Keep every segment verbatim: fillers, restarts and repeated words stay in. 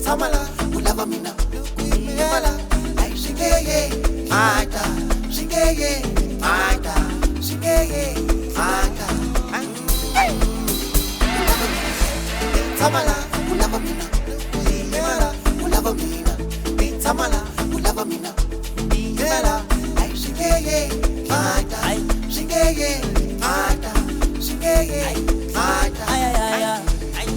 Tamala, ulava mina, Yemala, ay shingeye, mata, shingeye, mata, shingeye, mata, ay, ulava mina, Tamala, ulava mina, Yemala, ulava mina, Tamala, ulava mina, Yemala, ay shingeye, mata, ay shingeye, mata, shingeye, mata, ay ay ay.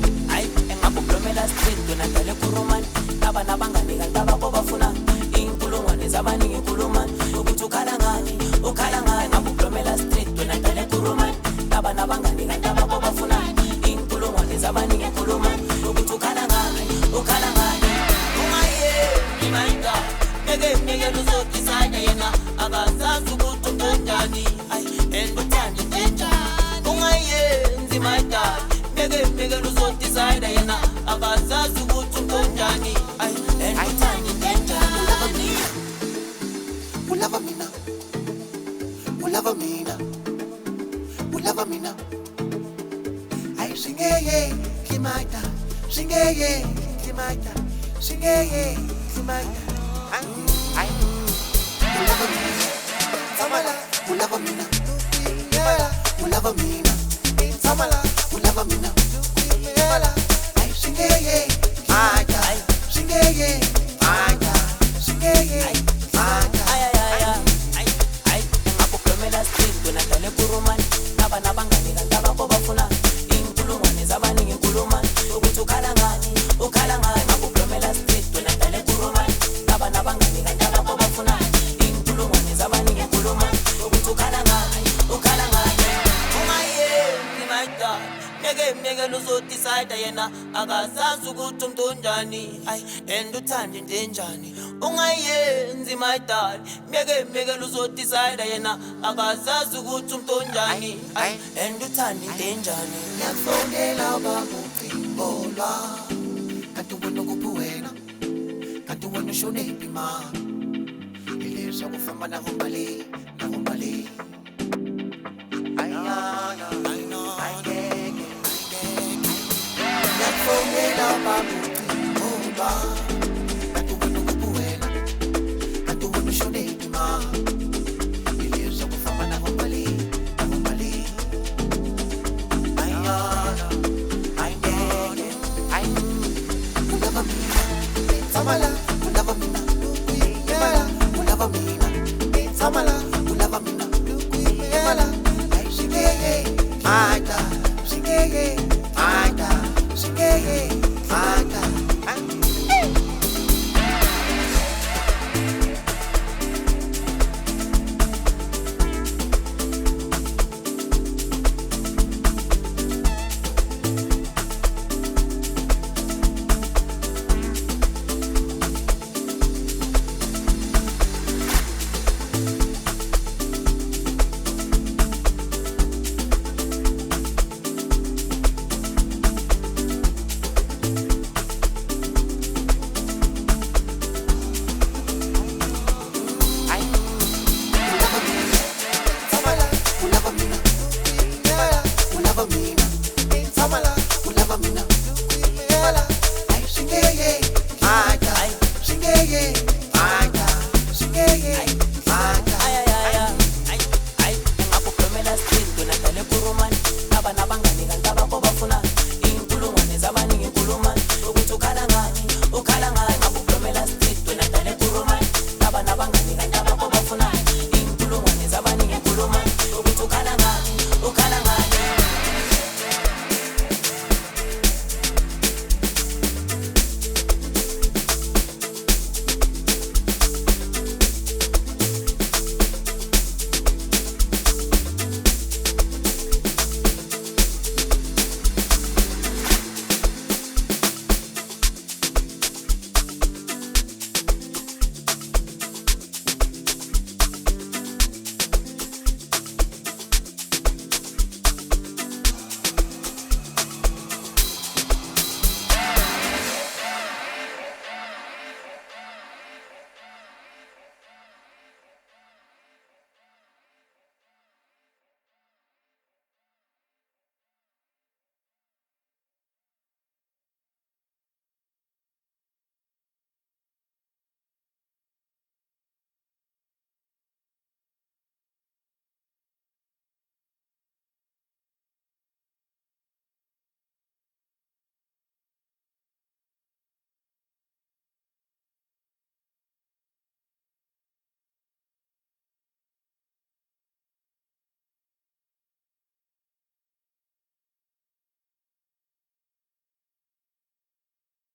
Street donatale kuruman abana bangani ngaba bobafuna inkulungwane zabaningi inkuluman ukuthi ukhala ngani ukhala ngani abublomela street donatale kuruman abana bangani ngaba bobafuna inkulungwane zabaningi inkuluman ukuthi ukhala ngani ukhala ngani ungaye imayinda meke meke luzothi sayda yena akazazi ukuthi unjani ay endothanda enjani ungaye nzimayinda meke meke luzothi sayda yena akazazi ukuthi unjani ay endothanda enjani ulava mina ulava mina ulava mina ay shingeye kimata shingeye kimata shingeye kimata ay ulava mina Tamala ulava mina Yemala ulava mina Tamala ulava mina Yemala ay shingeye mata shingeye mata shingeye mata ay ay ay ay abublomela street donatale kuruman abana bangani ngaba bobafuna inkulungwane zabaningi inkuluman ukuthi ukhala ngani ukhala ngani abublomela street donatale kuruman abana bangani ngaba bobafuna inkulungwane zabaningi inkuluman ukuthi ukhala ngani ukhala ngani ungaye imayida meke meke luzothi sayda yena akazazi ukuthi umuntu unjani ay endothanda enjani ungayenzi my dad meke meke luzothi sayda yena akazazi ukuthi umuntu onjani ay endothanda enjani ngiyakufondela babucimbo lwa kanti wena kuphi wena kanti wena ushonephi ma ilesha kufamba nakumbali nakumbali ayana ayana ayeke ngiyakufondela babucimbo lwa kanti wena kuphi wena kanti wena ushonephi ma ilesha kufamba nakumbali nakumbali Tamala